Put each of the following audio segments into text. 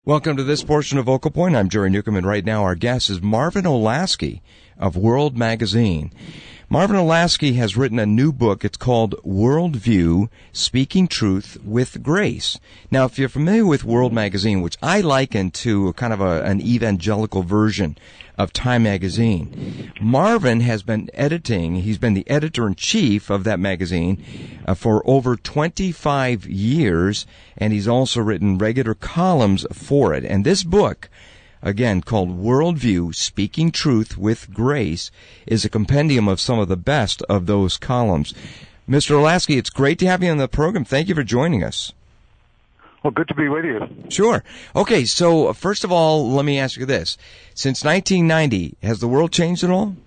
Welcome to this portion of Vocal Point. I'm Jerry Newcomb, and right now our guest is Marvin Olasky of World Magazine. Marvin Olasky has written a new book. It's called Worldview, Speaking Truth with Grace. Now, if you're familiar with World Magazine, which I liken to kind of an evangelical version of Time Magazine, Marvin has been editing. He's been the editor-in-chief of that magazine for over 25 years, and he's also written regular columns for it. And this book, again, called Worldview, Speaking Truth with Grace, is a compendium of some of the best of those columns. Mr. Olasky, it's great to have you on the program. Thank you for joining us. Well, good to be with you. Sure. Okay, so first of all, let me ask you this. Since 1990, has the world changed at all?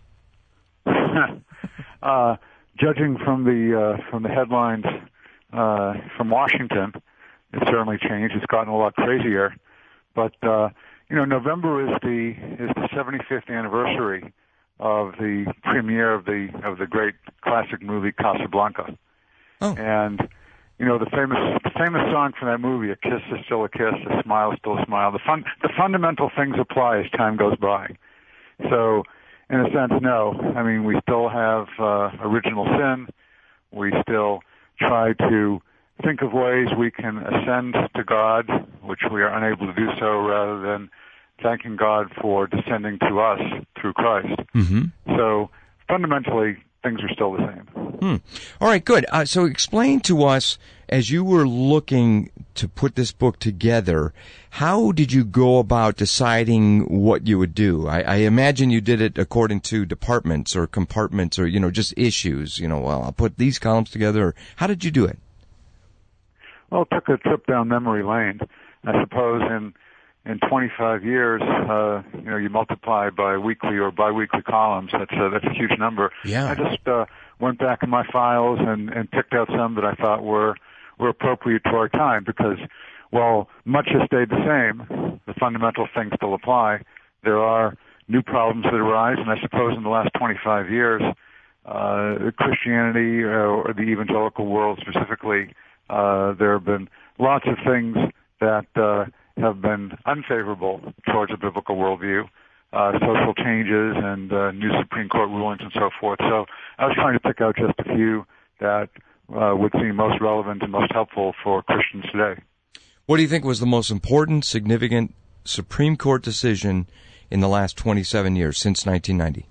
Judging from the headlines from Washington, it's certainly changed. It's gotten a lot crazier. But November is the 75th anniversary of the premiere of the great classic movie Casablanca. Oh. And the famous song from that movie, "A kiss is still a kiss, a smile is still a smile." The fundamental things apply as time goes by. So, in a sense, no. I mean, we still have original sin. We still try to think of ways we can ascend to God, which we are unable to do so, rather than thanking God for descending to us through Christ. Mm-hmm. So fundamentally, things are still the same. All right, good. So explain to us, as you were looking to put this book together, how did you go about deciding what you would do? I imagine you did it according to departments or compartments or, just issues. Well, I'll put these columns together. How did you do it? Well, it took a trip down memory lane. I suppose in 25 years, you multiply by weekly or biweekly columns. That's a huge number. Yeah. I just went back in my files and picked out some that I thought were appropriate to our time, because while much has stayed the same, the fundamental things still apply. There are new problems that arise, and I suppose in the last 25 years, Christianity or the evangelical world specifically, there have been lots of things that have been unfavorable towards a biblical worldview, social changes and new Supreme Court rulings and so forth. So I was trying to pick out just a few that would seem most relevant and most helpful for Christians today. What do you think was the most important, significant Supreme Court decision in the last 27 years, since 1990?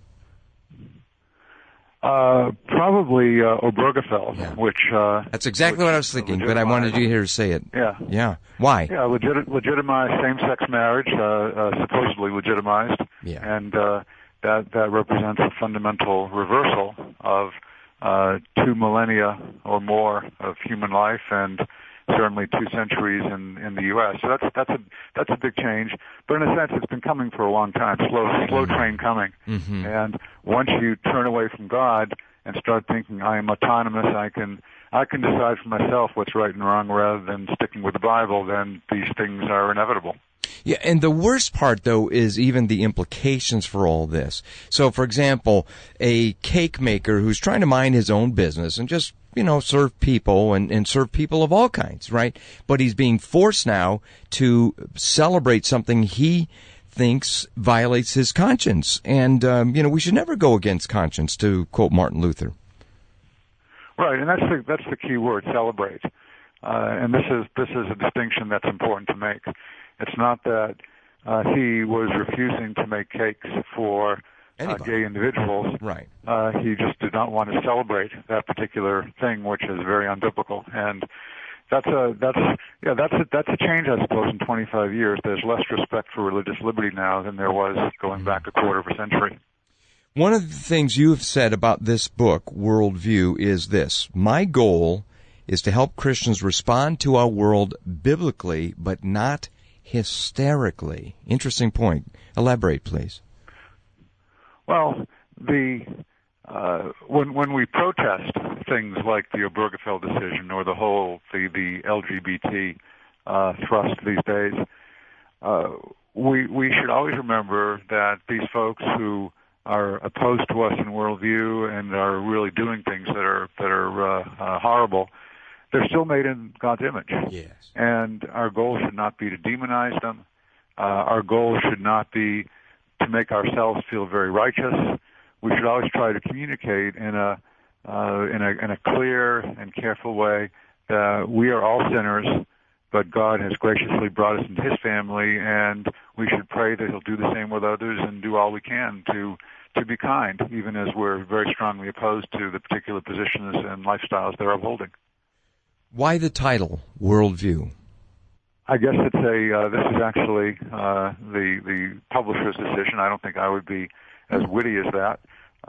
Probably Obergefell, yeah. Which that's exactly what I was thinking, but I wanted you here to say it. Yeah. Why? Yeah, legitimized same-sex marriage, supposedly legitimized, yeah. And that represents a fundamental reversal of 2 millennia or more of human life, and certainly 2 centuries in the U.S. So that's a big change. But in a sense, it's been coming for a long time. Slow train coming. Mm-hmm. And once you turn away from God and start thinking, I am autonomous, I can decide for myself what's right and wrong, rather than sticking with the Bible, then these things are inevitable. Yeah, and the worst part, though, is even the implications for all this. So, for example, a cake maker who's trying to mind his own business and just serve people and serve people of all kinds, right? But he's being forced now to celebrate something he thinks violates his conscience. And, we should never go against conscience, to quote Martin Luther. Right, and that's the key word, celebrate. And this is a distinction that's important to make. It's not that he was refusing to make cakes for gay individuals. Right. He just did not want to celebrate that particular thing, which is very unbiblical. And that's a change, I suppose, in 25 years. There's less respect for religious liberty now than there was going back a quarter of a century. One of the things you have said about this book, Worldview, is this: my goal is to help Christians respond to our world biblically, but not hysterically. Interesting point. Elaborate, please. Well, when we protest things like the Obergefell decision or the LGBT thrust these days, we should always remember that these folks who are opposed to us in worldview and are really doing things that are horrible, they're still made in God's image. Yes. And our goal should not be to demonize them. Our goal should not be to make ourselves feel very righteous. We should always try to communicate in a clear and careful way that we are all sinners, but God has graciously brought us into His family, and we should pray that He'll do the same with others and do all we can to be kind, even as we're very strongly opposed to the particular positions and lifestyles they're upholding. Why the title, Worldview? I guess it's this is actually the publisher's decision. I don't think I would be as witty as that.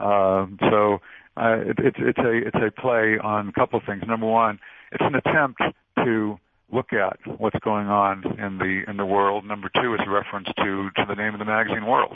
It's a play on a couple of things. Number one, it's an attempt to look at what's going on in the world. Number two, it's a reference to the name of the magazine, World.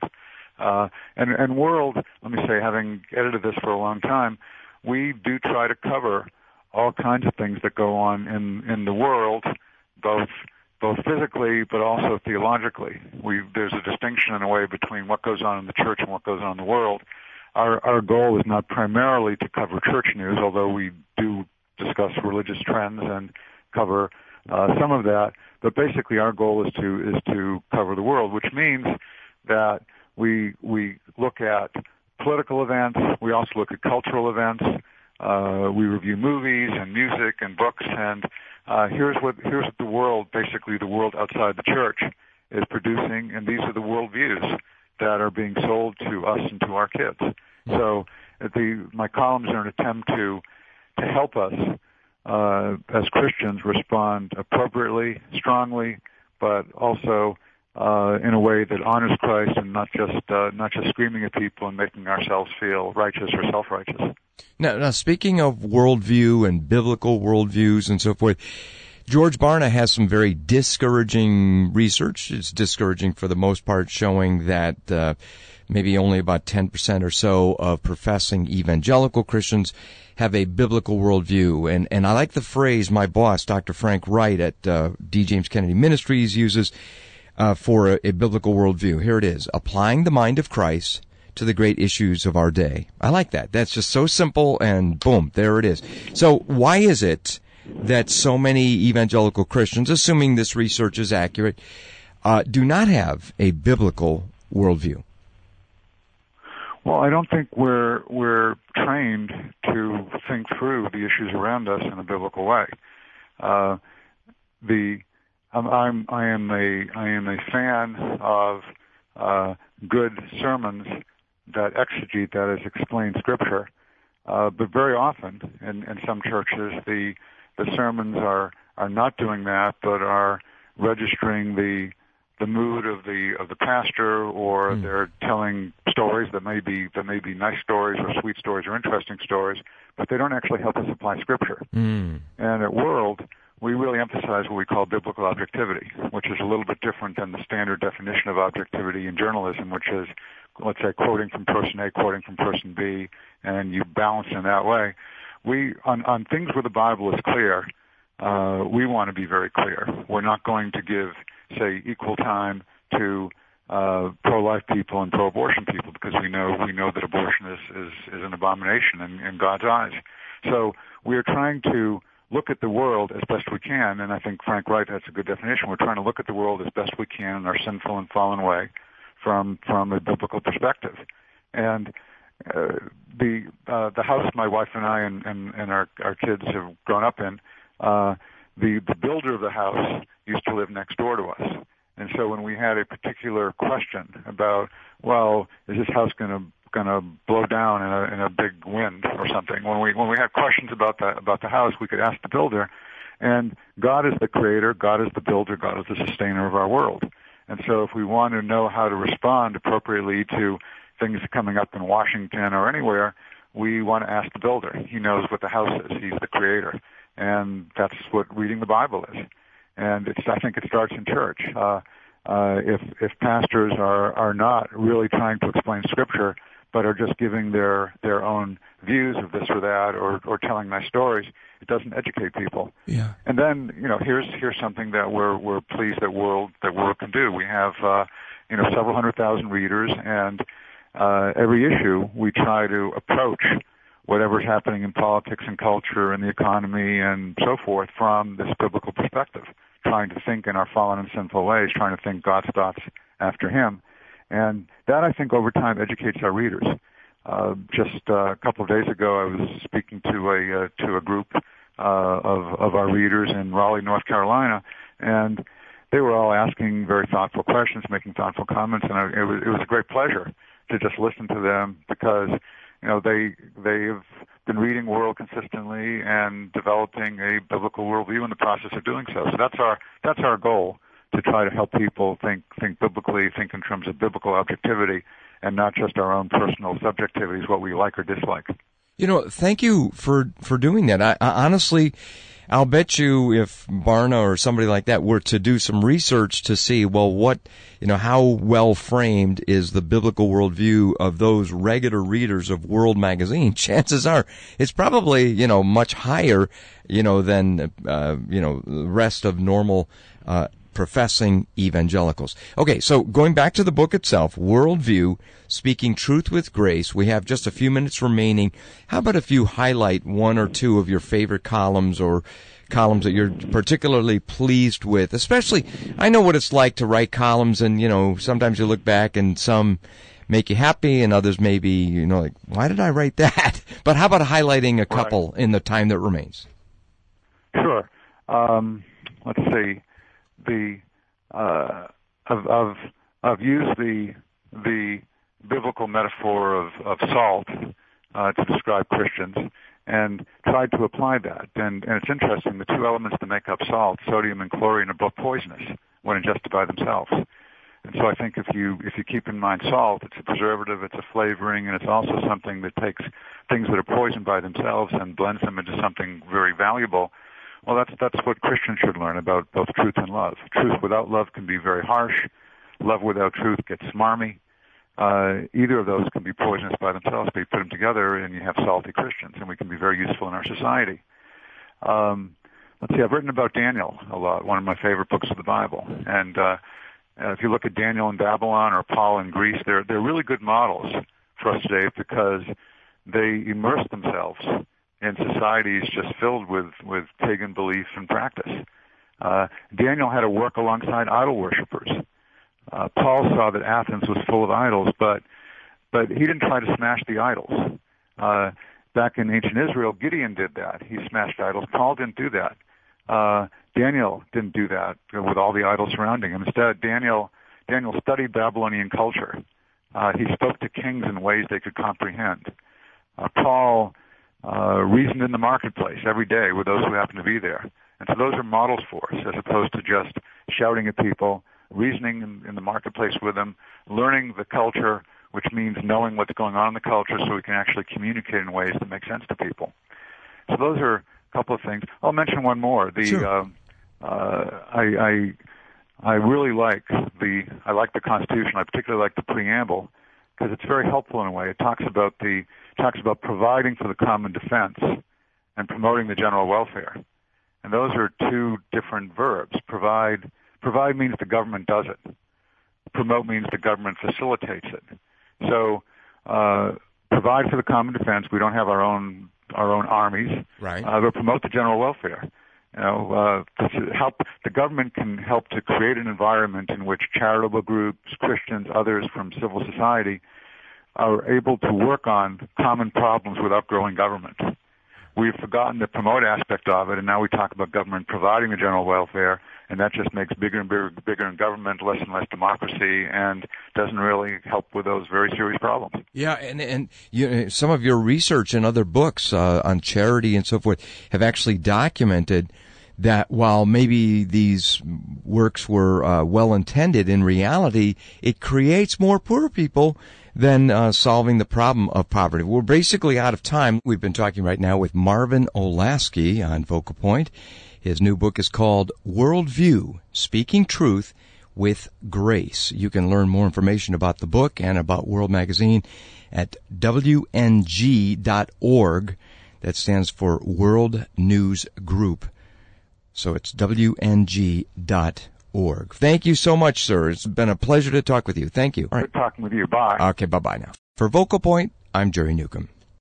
And World, let me say, having edited this for a long time, we do try to cover all kinds of things that go on in the world, both physically but also theologically. There's a distinction in a way between what goes on in the church and what goes on in the world. Our goal is not primarily to cover church news, although we do discuss religious trends and cover some of that. But basically, our goal is to cover the world, which means that we look at political events. We also look at cultural events. We review movies and music and books. And here's what the world, basically the world outside the church, is producing. And these are the worldviews that are being sold to us and to our kids. So my columns are an attempt to help us as Christians respond appropriately, strongly, but also in a way that honors Christ and not just screaming at people and making ourselves feel righteous or self-righteous. Now, speaking of worldview and biblical worldviews and so forth, George Barna has some very discouraging research. It's discouraging for the most part, showing that maybe only about 10% or so of professing evangelical Christians have a biblical worldview. And I like the phrase my boss, Dr. Frank Wright at D. James Kennedy Ministries, uses for a biblical worldview. Here it is: applying the mind of Christ to the great issues of our day. I like that. That's just so simple, and boom, there it is. So why is it that so many evangelical Christians, assuming this research is accurate, do not have a biblical worldview? Well, I don't think we're trained to think through the issues around us in a biblical way. I am a fan of good sermons that exegete, that is, explain Scripture. But very often, in some churches, the sermons are not doing that, but are registering the mood of the pastor, or they're telling stories that may be nice stories or sweet stories or interesting stories, but they don't actually help us apply Scripture. And at World, we really emphasize what we call biblical objectivity, which is a little bit different than the standard definition of objectivity in journalism, which is, let's say, quoting from person A, quoting from person B, and you balance in that way. We, on things where the Bible is clear, we want to be very clear. We're not going to give, say, equal time to pro-life people and pro-abortion people, because we know that abortion is an abomination in God's eyes. So we are trying to look at the world as best we can, and I think Frank Wright has a good definition. We're trying to look at the world as best we can in our sinful and fallen way from a biblical perspective. And the house my wife and I and our kids have grown up in, the builder of the house used to live next door to us. And so when we had a particular question about, well, is this house going to blow down in a big wind or something, when we had questions about the house, we could ask the builder. And God is the creator, God is the builder, God is the sustainer of our world. And so if we want to know how to respond appropriately to things coming up in Washington or anywhere, we want to ask the builder. He knows what the house is. He's the creator. And that's what reading the Bible is. And I think it starts in church. If pastors are not really trying to explain Scripture, but are just giving their own views of this or that, or telling nice stories, it doesn't educate people. Yeah. And then, here's something that we're pleased that World can do. We have several 100,000 readers, and every issue we try to approach whatever's happening in politics and culture and the economy and so forth from this biblical perspective, trying to think in our fallen and sinful ways, trying to think God's thoughts after Him. And that, I think, over time educates our readers. Just a couple of days ago, I was speaking to a group of our readers in Raleigh, North Carolina, and they were all asking very thoughtful questions, making thoughtful comments, and it was a great pleasure to just listen to them because they've been reading World consistently and developing a biblical worldview in the process of doing so. So that's our goal, to try to help people think biblically, think in terms of biblical objectivity, and not just our own personal subjectivities, what we like or dislike. Thank you for doing that. I honestly, I'll bet you if Barna or somebody like that were to do some research to see, well, how well framed is the biblical worldview of those regular readers of World magazine, chances are it's probably, much higher, than, the rest of normal, professing evangelicals. Okay, so going back to the book itself, Worldview, Speaking Truth with Grace, we have just a few minutes remaining. How about if you highlight one or two of your favorite columns or columns that you're particularly pleased with? Especially, I know what it's like to write columns, and, sometimes you look back and some make you happy and others maybe, like, why did I write that? But how about highlighting a couple in the time that remains? Sure. Let's see. I've used the biblical metaphor of salt to describe Christians and tried to apply that. And it's interesting, the two elements that make up salt, sodium and chlorine, are both poisonous when ingested by themselves. And so I think if you keep in mind salt, it's a preservative, it's a flavoring, and it's also something that takes things that are poisoned by themselves and blends them into something very valuable. Well, that's what Christians should learn about both truth and love. Truth without love can be very harsh. Love without truth gets smarmy. Either of those can be poisonous by themselves, but you put them together and you have salty Christians, and we can be very useful in our society. Let's see, I've written about Daniel a lot, one of my favorite books of the Bible. And if you look at Daniel in Babylon or Paul in Greece, they're really good models for us today because they immerse themselves in societies just filled with pagan belief and practice. Daniel had to work alongside idol worshippers. Paul saw that Athens was full of idols, but he didn't try to smash the idols. Back in ancient Israel, Gideon did that. He smashed idols. Paul didn't do that. Daniel didn't do that with all the idols surrounding him. Instead, Daniel studied Babylonian culture. He spoke to kings in ways they could comprehend. Paul reasoned in the marketplace every day with those who happened to be there. And so those are models for us, as opposed to just shouting at people, reasoning in the marketplace with them, learning the culture, which means knowing what's going on in the culture so we can actually communicate in ways that make sense to people. So those are a couple of things. I'll mention one more. Sure. I really like the Constitution. I particularly like the preamble because it's very helpful in a way. It talks about providing for the common defense and promoting the general welfare. And those are two different verbs. Provide means the government does it. Promote means the government facilitates it. So provide for the common defense. We don't have our own armies. Right. But promote the general welfare. To help, the government can help to create an environment in which charitable groups, Christians, others from civil society are able to work on common problems without growing government. We've forgotten the promote aspect of it, and now we talk about government providing the general welfare, and that just makes bigger and bigger in government, less and less democracy, and doesn't really help with those very serious problems. Yeah, and some of your research and other books on charity and so forth have actually documented that while maybe these works were well-intended, in reality, it creates more poor people than solving the problem of poverty. We're basically out of time. We've been talking right now with Marvin Olasky on Focal Point. His new book is called Worldview, Speaking Truth with Grace. You can learn more information about the book and about World Magazine at WNG.org. That stands for World News Group. So it's WNG.org. Thank you so much, sir. It's been a pleasure to talk with you. Thank you. All right. Good talking with you. Bye. Okay, bye-bye now. For Focal Point, I'm Jerry Newcomb.